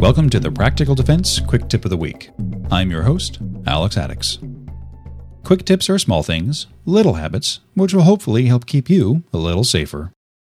Welcome to the Practical Defense Quick Tip of the Week. I'm your host, Alex Addix. Quick tips are small things, little habits, which will hopefully help keep you a little safer.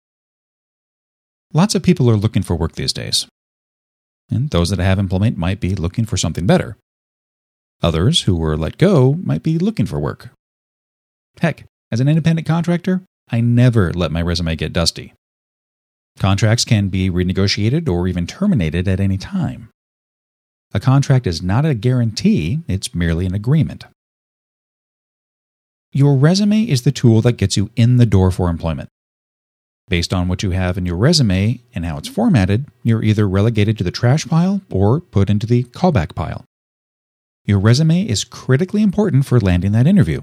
Lots of people are looking for work these days. And those that have employment might be looking for something better. Others who were let go might be looking for work. Heck, as an independent contractor, I never let my resume get dusty. Contracts can be renegotiated or even terminated at any time. A contract is not a guarantee, it's merely an agreement. Your resume is the tool that gets you in the door for employment. Based on what you have in your resume and how it's formatted, you're either relegated to the trash pile or put into the callback pile. Your resume is critically important for landing that interview.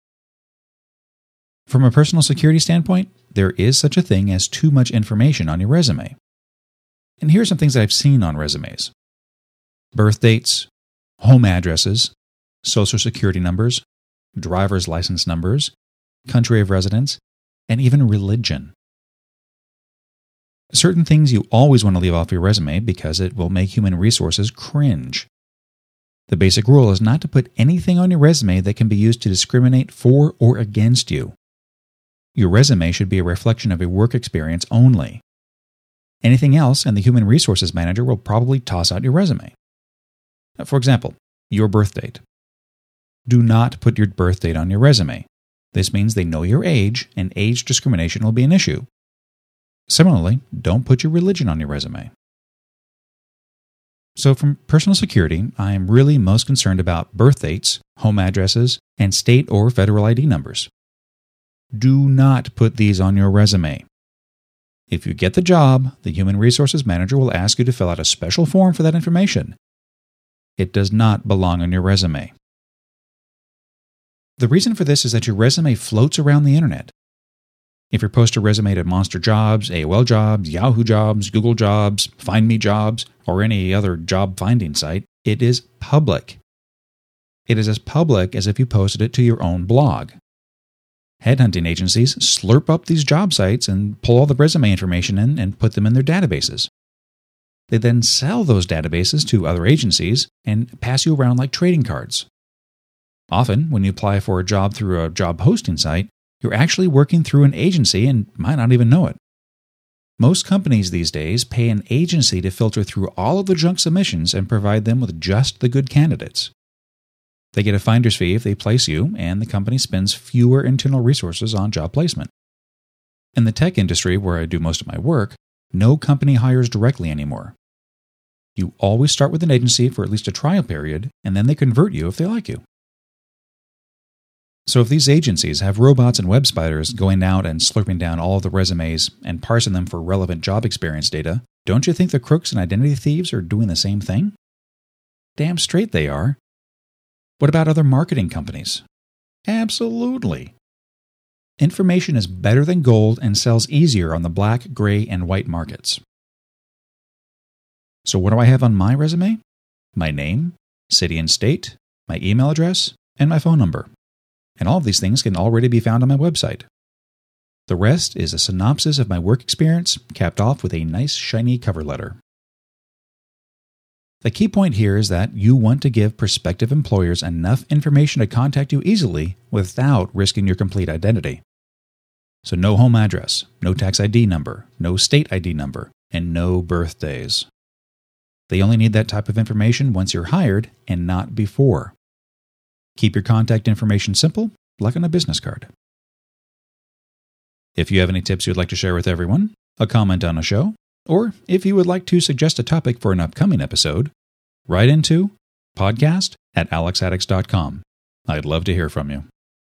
From a personal security standpoint, there is such a thing as too much information on your resume. And here are some things that I've seen on resumes. Birth dates, home addresses, social security numbers, driver's license numbers, country of residence, and even religion. Certain things you always want to leave off your resume because it will make human resources cringe. The basic rule is not to put anything on your resume that can be used to discriminate for or against you. Your resume should be a reflection of your work experience only. Anything else, and the human resources manager will probably toss out your resume. For example, your birth date. Do not put your birth date on your resume. This means they know your age, and age discrimination will be an issue. Similarly, don't put your religion on your resume. So from personal security, I am really most concerned about birth dates, home addresses, and state or federal ID numbers. Do not put these on your resume. If you get the job, the human resources manager will ask you to fill out a special form for that information. It does not belong on your resume. The reason for this is that your resume floats around the internet. If you post a resume to Monster Jobs, AOL Jobs, Yahoo Jobs, Google Jobs, Find Me Jobs, or any other job finding site, it is public. It is as public as if you posted it to your own blog. Headhunting agencies slurp up these job sites and pull all the resume information in and put them in their databases. They then sell those databases to other agencies and pass you around like trading cards. Often, when you apply for a job through a job posting site, you're actually working through an agency and might not even know it. Most companies these days pay an agency to filter through all of the junk submissions and provide them with just the good candidates. They get a finder's fee if they place you, and the company spends fewer internal resources on job placement. In the tech industry, where I do most of my work, no company hires directly anymore. You always start with an agency for at least a trial period, and then they convert you if they like you. So if these agencies have robots and web spiders going out and slurping down all of the resumes and parsing them for relevant job experience data, don't you think the crooks and identity thieves are doing the same thing? Damn straight they are. What about other marketing companies? Absolutely. Information is better than gold and sells easier on the black, gray, and white markets. So what do I have on my resume? My name, city and state, my email address, and my phone number. And all of these things can already be found on my website. The rest is a synopsis of my work experience, capped off with a nice shiny cover letter. The key point here is that you want to give prospective employers enough information to contact you easily without risking your complete identity. So no home address, no tax ID number, no state ID number, and no birthdays. They only need that type of information once you're hired and not before. Keep your contact information simple, like on a business card. If you have any tips you'd like to share with everyone, a comment on a show, or if you would like to suggest a topic for an upcoming episode, write into podcast@alexaddix.com. I'd love to hear from you.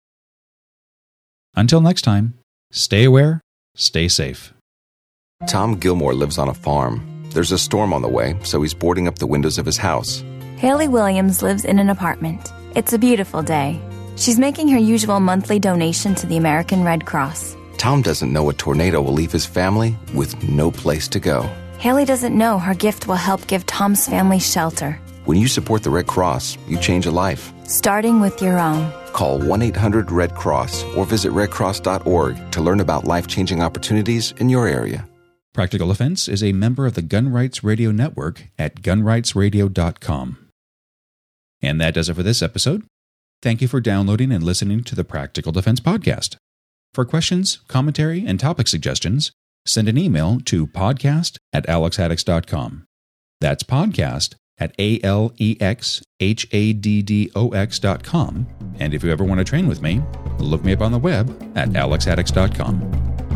Until next time, stay aware, stay safe. Tom Gilmore lives on a farm. There's a storm on the way, so he's boarding up the windows of his house. Haley Williams lives in an apartment. It's a beautiful day. She's making her usual monthly donation to the American Red Cross. Tom doesn't know a tornado will leave his family with no place to go. Haley doesn't know her gift will help give Tom's family shelter. When you support the Red Cross, you change a life. Starting with your own. Call 1-800-RED-CROSS or visit redcross.org to learn about life-changing opportunities in your area. Practical Defense is a member of the Gun Rights Radio Network at gunrightsradio.com. And that does it for this episode. Thank you for downloading and listening to the Practical Defense Podcast. For questions, commentary, and topic suggestions, send an email to podcast@alexhaddix.com. That's podcast@alexhadddox.com. And if you ever want to train with me, look me up on the web at alexhaddix.com.